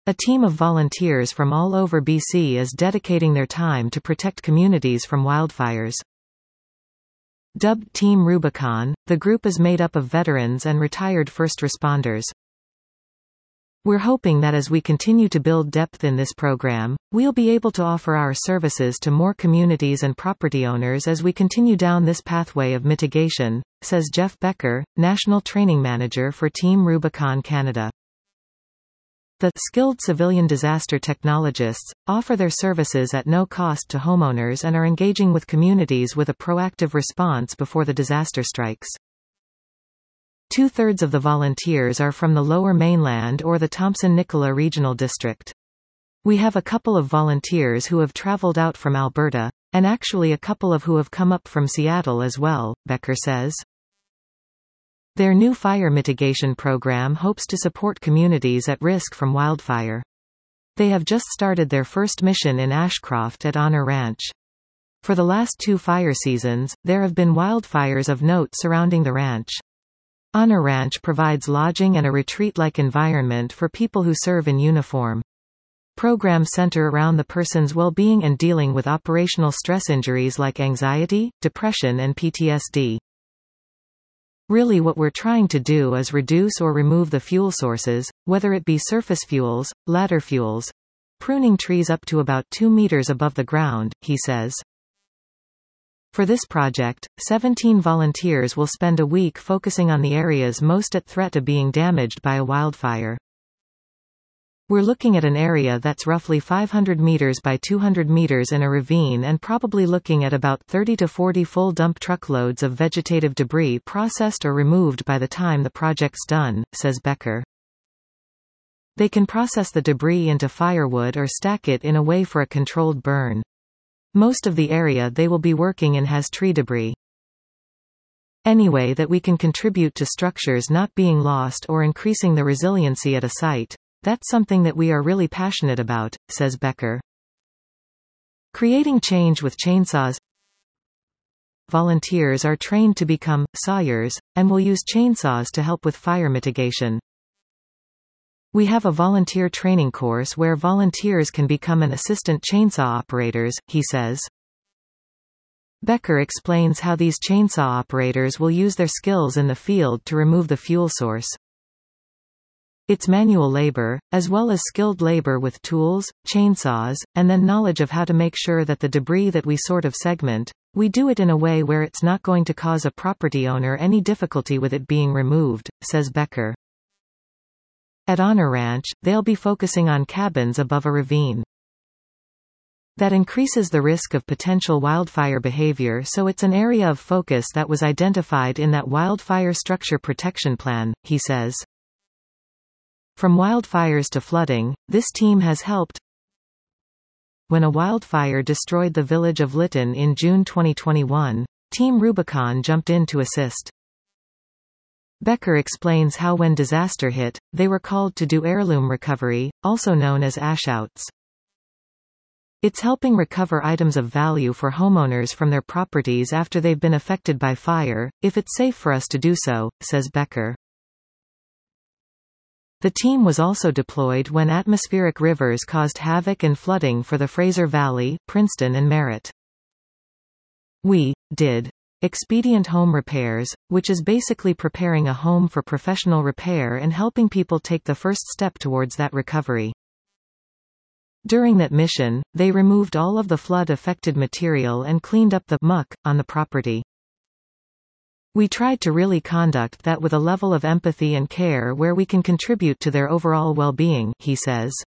A team of volunteers from all over BC is dedicating their time to protect communities from wildfires. Dubbed Team Rubicon, the group is made up of veterans and retired first responders. We're hoping that as we continue to build depth in this program, we'll be able to offer our services to more communities and property owners as we continue down this pathway of mitigation, says Jeff Becker, National Training Manager for Team Rubicon Canada. The skilled civilian disaster technologists offer their services at no cost to homeowners and are engaging with communities with a proactive response before the disaster strikes. Two-thirds of the volunteers are from the Lower Mainland or the Thompson-Nicola Regional District. We have a couple of volunteers who have traveled out from Alberta, and actually a couple of who have come up from Seattle as well, Becker says. Their new fire mitigation program hopes to support communities at risk from wildfire. They have just started their first mission in Ashcroft at Honor Ranch. For the last 2 fire seasons, there have been wildfires of note surrounding the ranch. Honor Ranch provides lodging and a retreat-like environment for people who serve in uniform. Programs center around the person's well-being and dealing with operational stress injuries like anxiety, depression and PTSD. Really what we're trying to do is reduce or remove the fuel sources, whether it be surface fuels, ladder fuels, pruning trees up to about 2 meters above the ground, he says. For this project, 17 volunteers will spend a week focusing on the areas most at threat of being damaged by a wildfire. We're looking at an area that's roughly 500 meters by 200 meters in a ravine and probably looking at about 30 to 40 full dump truckloads of vegetative debris processed or removed by the time the project's done, says Becker. They can process the debris into firewood or stack it in a way for a controlled burn. Most of the area they will be working in has tree debris. Any way that we can contribute to structures not being lost or increasing the resiliency at a site, that's something that we are really passionate about, says Becker. Creating change with chainsaws. Volunteers are trained to become sawyers, and will use chainsaws to help with fire mitigation. We have a volunteer training course where volunteers can become an assistant chainsaw operators, he says. Becker explains how these chainsaw operators will use their skills in the field to remove the fuel source. It's manual labor, as well as skilled labor with tools, chainsaws, and then knowledge of how to make sure that the debris that we sort of segment, we do it in a way where it's not going to cause a property owner any difficulty with it being removed, says Becker. At Honor Ranch, they'll be focusing on cabins above a ravine. That increases the risk of potential wildfire behavior, so it's an area of focus that was identified in that Wildfire Structure Protection Plan, he says. From wildfires to flooding, this team has helped. When a wildfire destroyed the village of Lytton in June 2021, Team Rubicon jumped in to assist. Becker explains how when disaster hit, they were called to do heirloom recovery, also known as ashouts. It's helping recover items of value for homeowners from their properties after they've been affected by fire, if it's safe for us to do so, says Becker. The team was also deployed when atmospheric rivers caused havoc and flooding for the Fraser Valley, Princeton and Merritt. We did expedient home repairs, which is basically preparing a home for professional repair and helping people take the first step towards that recovery. During that mission, they removed all of the flood-affected material and cleaned up the muck on the property. We tried to really conduct that with a level of empathy and care where we can contribute to their overall well-being, he says.